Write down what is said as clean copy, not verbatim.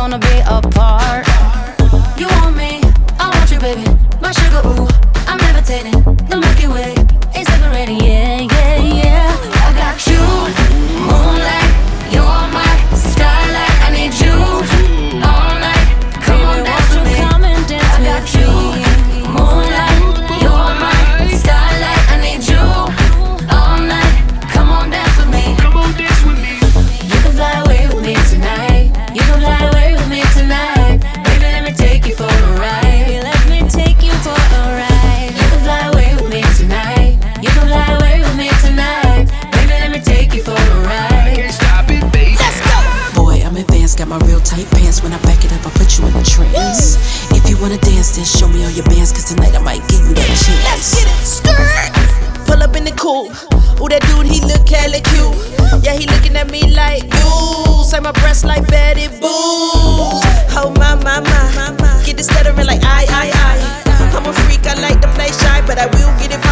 wanna be apart. You want me, I want you, baby. My sugar, ooh, I'm levitating. The Milky Way is separating, yeah, yeah, yeah. I got you, moonlight, you're my starlight. I need you all night. Come on, dance with me. I got you, moonlight, you're my starlight. I need you all night. Come on, dance with me. You can fly away with me tonight. You can fly away with me tonight. Baby, let me take you for a ride. Let me take you for a ride. You can fly away with me tonight. You can fly away with me tonight. Baby, let me take you for a ride. Can't stop it, baby. Let's go. Boy, I'm advanced, got my real tight pants. When I back it up, I put you in a trance. If you wanna dance, then show me all your bands, cause tonight I might give you that chance. Let's get it. Skirt. Pull up in the coupe. Ooh, that dude, he look hella cute. Yeah, he looking at me like, ooh, say my breasts like Betty Boo. Oh, my. Get it stuttering like I. I'm a freak, I like to play shy, but I will get it